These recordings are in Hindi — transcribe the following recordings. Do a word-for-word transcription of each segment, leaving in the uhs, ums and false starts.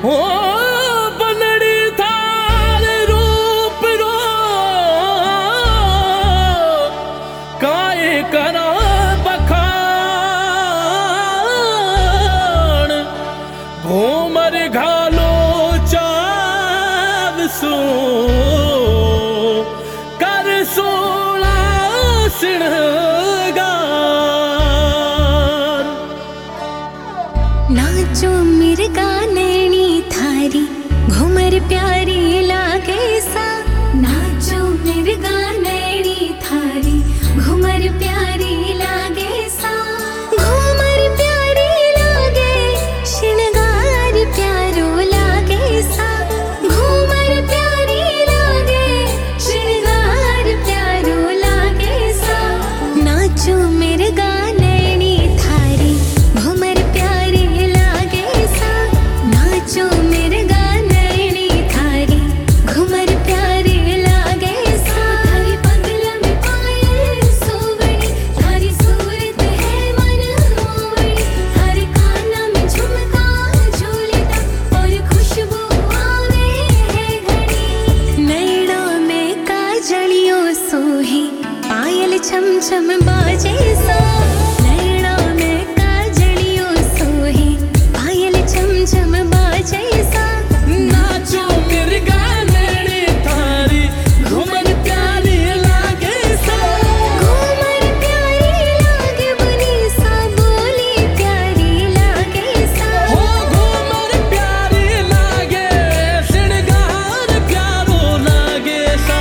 हो बनड़ी थार रूप रो काय करा बखान घूमर घालो चाव सो कर सोला सिणगार नाचो मिर्गा नैनी थारी घूमर प्यारी लागे सा। नाचो मिर्गा नैनी थारी घूमर प्यारी लागे सा। घूमर प्यारी लागे श्रृंगार प्यारो लागे सा। घूमर प्यारी लागे श्रृंगार प्यारो लागे सा। नाचो मिर्गा नैनी थारी घूमर प्यारी लागे सा। नाचो मिर्गा नैनी थारी घूमर प्यारी लागे सा। थारी पगल में पायल सोवड़ी थारी सूरत है मन मोवड़ी। थारे काना में झुमका झूलता और खुशबू आवे है घड़ी। नैना में काजलियों सोही पायल छम छम बाजे सा। नैना में काजलियों सोही पायल छम छम बाजे सा। नाचो मिर्गा नैनी थारी घूमर प्यारी लागे सा। घूमर प्यारी लागे बनी सा बोली प्यारी लागे सा। हो घूमर प्यारी लागे श्रृंगार प्यारो लागे सा।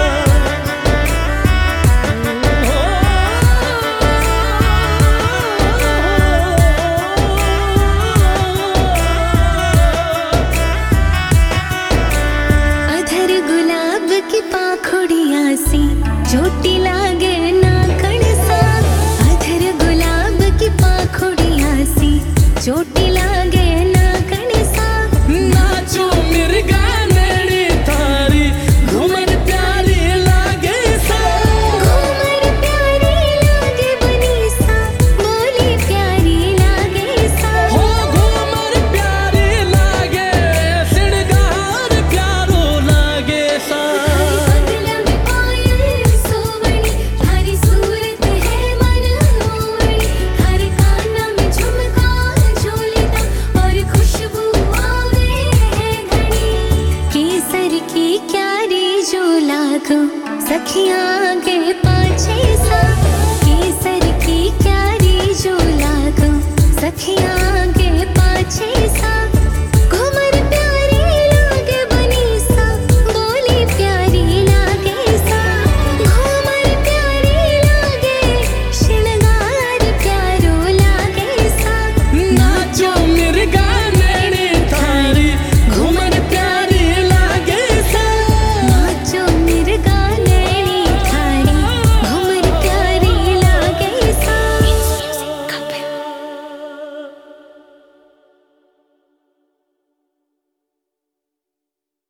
अधर गुलाब की पाखुड़ियाँ सी चोटी लागे नाखण सा। अधर गुलाब की पाखुड़ियाँ सी चोटी लागे नाखण सा। नाचो मिर्गा नैनी थारी घूमर प्यारी लागे सा। घूमर प्यारी लागे बनी सा बोली प्यारी लागे सा। हो घूमर प्यारी लागे श्रृंगार प्यारो लागे सा। पगल में पायल सोवड़ी थारी सूरत है मन मोवड़ी। थारे काना में झुमका झूलता और खुशबू आवे है घड़ी। केसर की क्यारी जो लागो सखियाँ